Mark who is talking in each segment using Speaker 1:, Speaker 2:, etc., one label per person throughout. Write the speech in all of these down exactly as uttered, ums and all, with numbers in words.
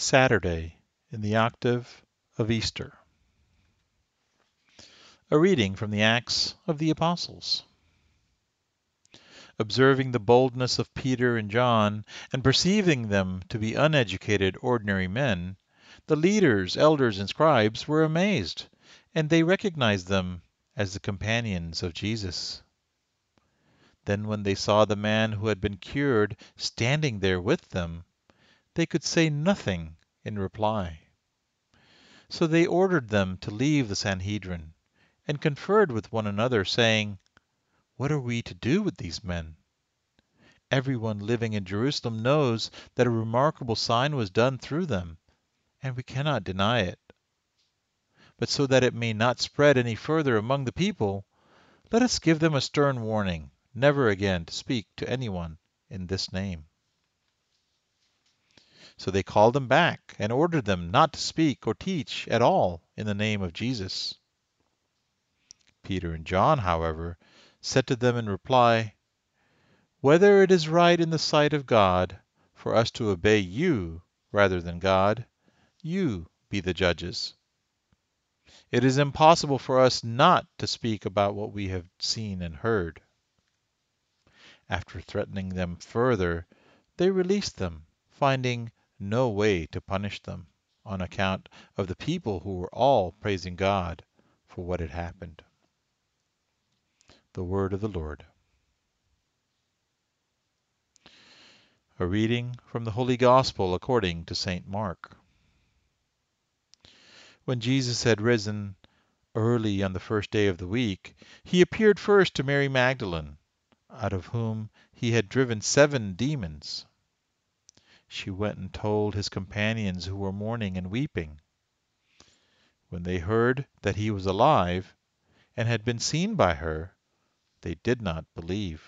Speaker 1: Saturday in the octave of Easter. A reading from the Acts of the Apostles. Observing the boldness of Peter and John, and perceiving them to be uneducated ordinary men, the leaders, elders, and scribes were amazed, and they recognized them as the companions of Jesus. Then when they saw the man who had been cured standing there with them, they could say nothing in reply. So they ordered them to leave the Sanhedrin, and conferred with one another, saying, "What are we to do with these men? Everyone living in Jerusalem knows that a remarkable sign was done through them, and we cannot deny it. But so that it may not spread any further among the people, let us give them a stern warning, never again to speak to anyone in this name." So they called them back, and ordered them not to speak or teach at all in the name of Jesus. Peter and John, however, said to them in reply, "Whether it is right in the sight of God for us to obey you rather than God, you be the judges. It is impossible for us not to speak about what we have seen and heard." After threatening them further, they released them, finding no way to punish them, on account of the people who were all praising God for what had happened. The word of the Lord. A reading from the Holy Gospel according to Saint Mark. When Jesus had risen early on the first day of the week, he appeared first to Mary Magdalene, out of whom he had driven seven demons. She went and told his companions, who were mourning and weeping. When they heard that he was alive and had been seen by her, they did not believe.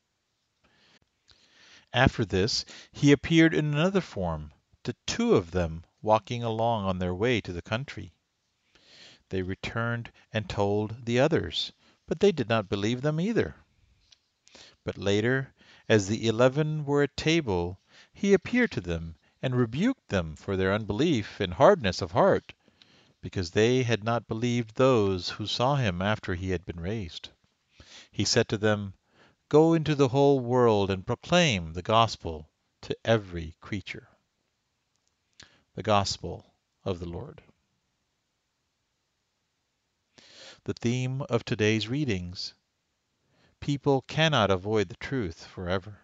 Speaker 1: After this he appeared in another form to two of them walking along on their way to the country. They returned and told the others, but they did not believe them either. But later, as the eleven were at table, he appeared to them and rebuked them for their unbelief and hardness of heart, because they had not believed those who saw him after he had been raised. He said to them, "Go into the whole world and proclaim the gospel to every creature." The Gospel of the Lord. The theme of today's readings: people cannot avoid the truth forever.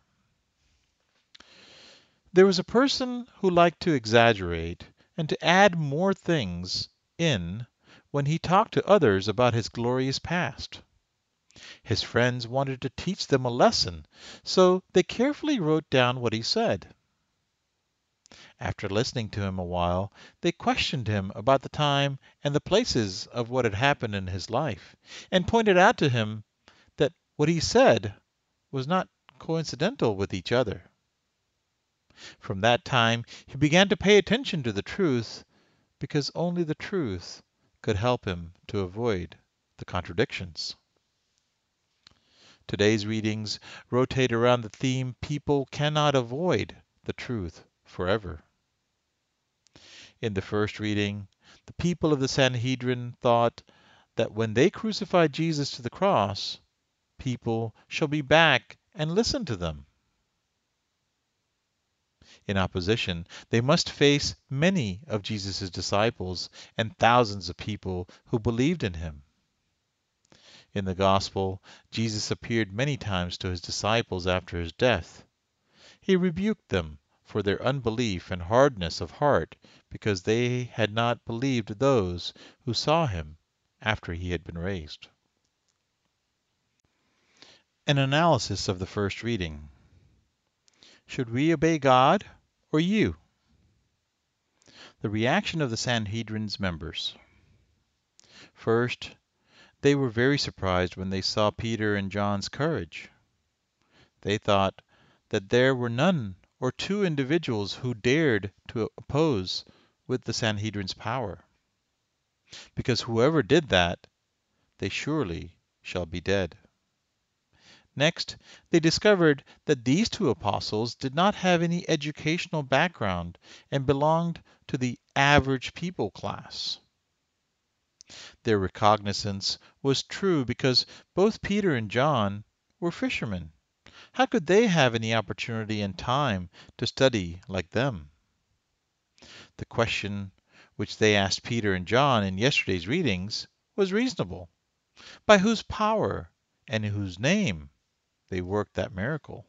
Speaker 1: There was a person who liked to exaggerate and to add more things in when he talked to others about his glorious past. His friends wanted to teach them a lesson, so they carefully wrote down what he said. After listening to him a while, they questioned him about the time and the places of what had happened in his life, and pointed out to him that what he said was not coincidental with each other. From that time he began to pay attention to the truth, because only the truth could help him to avoid the contradictions. Today's readings rotate around the theme people cannot avoid the truth forever. In the first reading, the people of the Sanhedrin thought that when they crucified Jesus to the cross, people shall be back and listen to them. In opposition, they must face many of Jesus' disciples and thousands of people who believed in him. In the Gospel, Jesus appeared many times to his disciples after his death. He rebuked them for their unbelief and hardness of heart, because they had not believed those who saw him after he had been raised. An analysis of the first reading. Should we obey God or you? The reaction of the Sanhedrin's members. First, they were very surprised when they saw Peter and John's courage. They thought that there were none or two individuals who dared to oppose with the Sanhedrin's power, because whoever did that, they surely shall be dead. Next, they discovered that these two apostles did not have any educational background and belonged to the average people class. Their recognizance was true because both Peter and John were fishermen. How could they have any opportunity and time to study like them? The question which they asked Peter and John in yesterday's readings was reasonable. By whose power and in whose name they worked that miracle?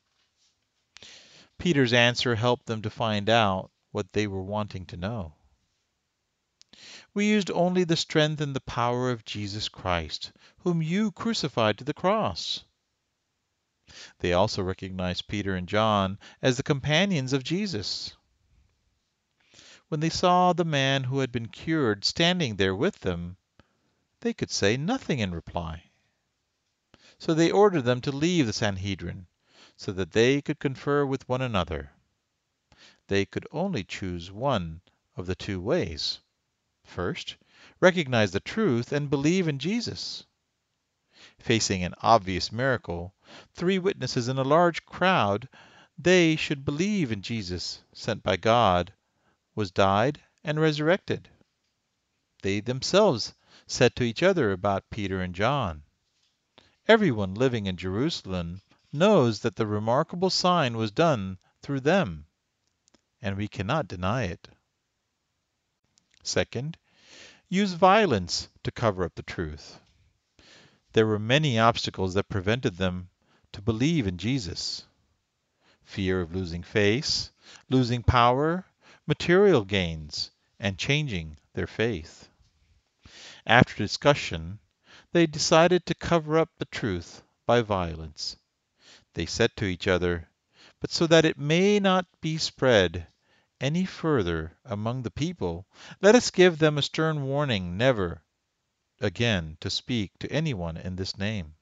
Speaker 1: Peter's answer helped them to find out what they were wanting to know. We used only the strength and the power of Jesus Christ, whom you crucified to the cross. They also recognized Peter and John as the companions of Jesus. When they saw the man who had been cured standing there with them, they could say nothing in reply. So they ordered them to leave the Sanhedrin, so that they could confer with one another. They could only choose one of the two ways. First, recognize the truth and believe in Jesus. Facing an obvious miracle, three witnesses in a large crowd, they should believe in Jesus, sent by God, was died and resurrected. They themselves said to each other about Peter and John. Everyone living in Jerusalem knows that the remarkable sign was done through them, and we cannot deny it. Second, use violence to cover up the truth. There were many obstacles that prevented them to believe in Jesus. Fear of losing face, losing power, material gains, and changing their faith. After discussion, they decided to cover up the truth by violence. They said to each other, "But so that it may not be spread any further among the people, let us give them a stern warning never again to speak to anyone in this name."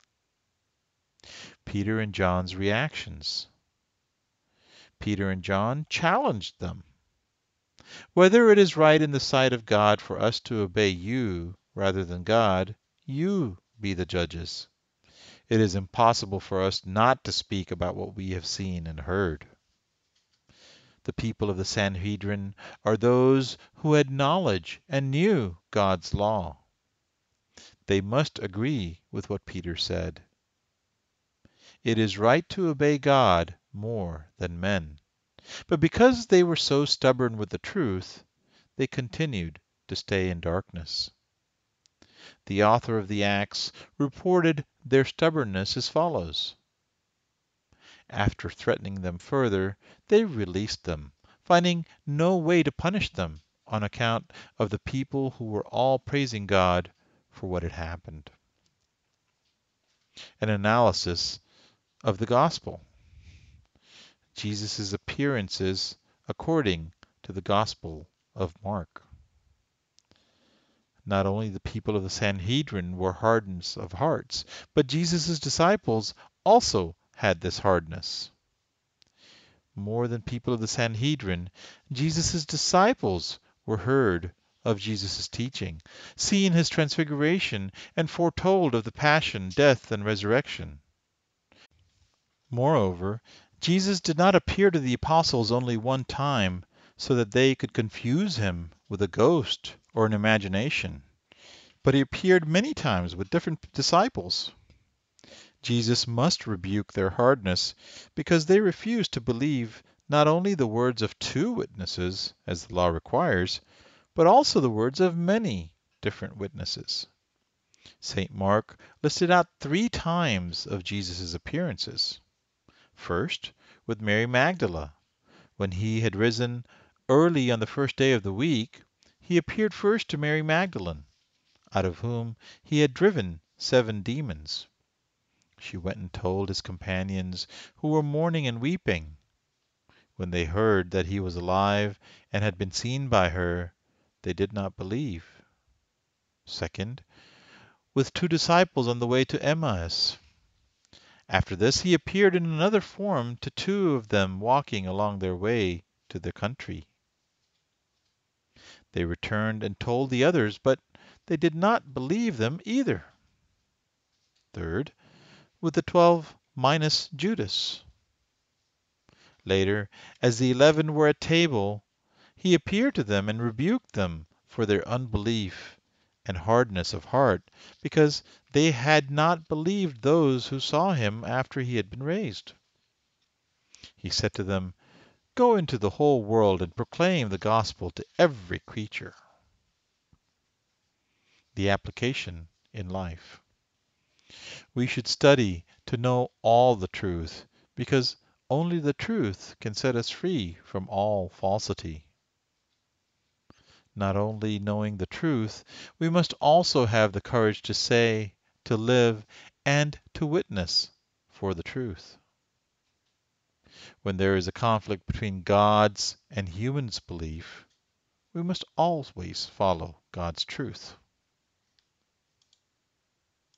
Speaker 1: Peter and John's reactions. Peter and John challenged them. Whether it is right in the sight of God for us to obey you rather than God, you be the judges. It is impossible for us not to speak about what we have seen and heard. The people of the Sanhedrin are those who had knowledge and knew God's law. They must agree with what Peter said. It is right to obey God more than men. But because they were so stubborn with the truth, they continued to stay in darkness. The author of the Acts reported their stubbornness as follows. After threatening them further, they released them, finding no way to punish them on account of the people who were all praising God for what had happened. An analysis of the Gospel. Jesus' appearances according to the Gospel of Mark. Not only the people of the Sanhedrin were hardness of hearts, but Jesus' disciples also had this hardness. More than people of the Sanhedrin, Jesus' disciples were heard of Jesus' teaching, seen his transfiguration, and foretold of the passion, death, and resurrection. Moreover, Jesus did not appear to the apostles only one time so that they could confuse him with a ghost or an imagination, but he appeared many times with different disciples. Jesus must rebuke their hardness because they refused to believe not only the words of two witnesses, as the law requires, but also the words of many different witnesses. Saint Mark listed out three times of Jesus' appearances. First, with Mary Magdalene. When he had risen early on the first day of the week, he appeared first to Mary Magdalene, out of whom he had driven seven demons. She went and told his companions, who were mourning and weeping. When they heard that he was alive and had been seen by her, they did not believe. Second, with two disciples on the way to Emmaus. After this he appeared in another form to two of them walking along their way to the country. They returned and told the others, but they did not believe them either. Third, with the twelve minus Judas. Later, as the eleven were at table, he appeared to them and rebuked them for their unbelief and hardness of heart, because they had not believed those who saw him after he had been raised. He said to them, "Go into the whole world and proclaim the gospel to every creature." The application in life. We should study to know all the truth, because only the truth can set us free from all falsity. Not only knowing the truth, we must also have the courage to say, to live, and to witness for the truth. When there is a conflict between God's and humans' belief, we must always follow God's truth.